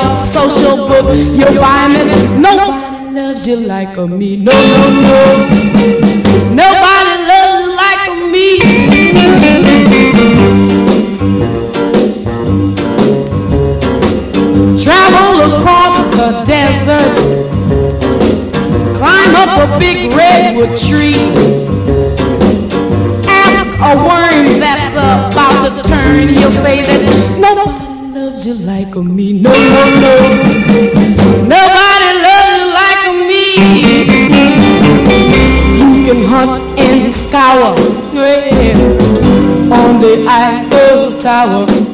social book, you'll find that nobody loves you like me. No, no, no. Nobody loves you like me. Travel across the desert, climb up a big redwood tree, ask a worm that's about to turn, he'll say that nobody loves you like me. No, no, no. Nobody loves you like me. You can hunt and scour on the Eiffel Tower.